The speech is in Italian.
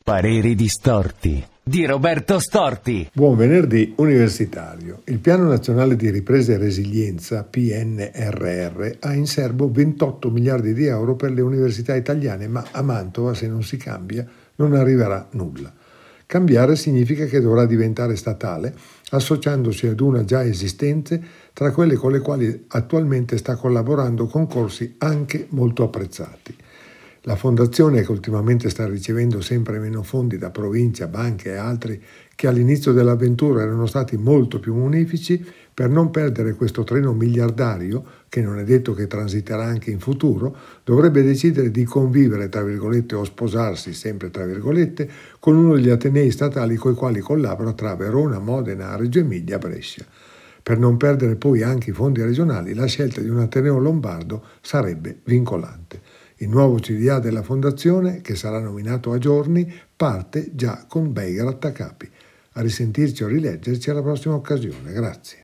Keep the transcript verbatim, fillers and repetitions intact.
Pareri distorti di Roberto Storti. Buon venerdì universitario. Il Piano Nazionale di Ripresa e Resilienza, P N R R, ha in serbo ventotto miliardi di euro per le università italiane, ma a Mantova, se non si cambia, non arriverà nulla. Cambiare significa che dovrà diventare statale, associandosi ad una già esistente, tra quelle con le quali attualmente sta collaborando concorsi anche molto apprezzati. La fondazione, che ultimamente sta ricevendo sempre meno fondi da provincia, banche e altri che all'inizio dell'avventura erano stati molto più munifici, per non perdere questo treno miliardario, che non è detto che transiterà anche in futuro, dovrebbe decidere di convivere, tra virgolette, o sposarsi, sempre tra virgolette, con uno degli atenei statali coi quali collabora tra Verona, Modena, Reggio Emilia e Brescia. Per non perdere poi anche i fondi regionali, la scelta di un ateneo lombardo sarebbe vincolante. Il nuovo C D A della Fondazione, che sarà nominato a giorni, parte già con bei grattacapi. A risentirci o rileggerci alla prossima occasione. Grazie.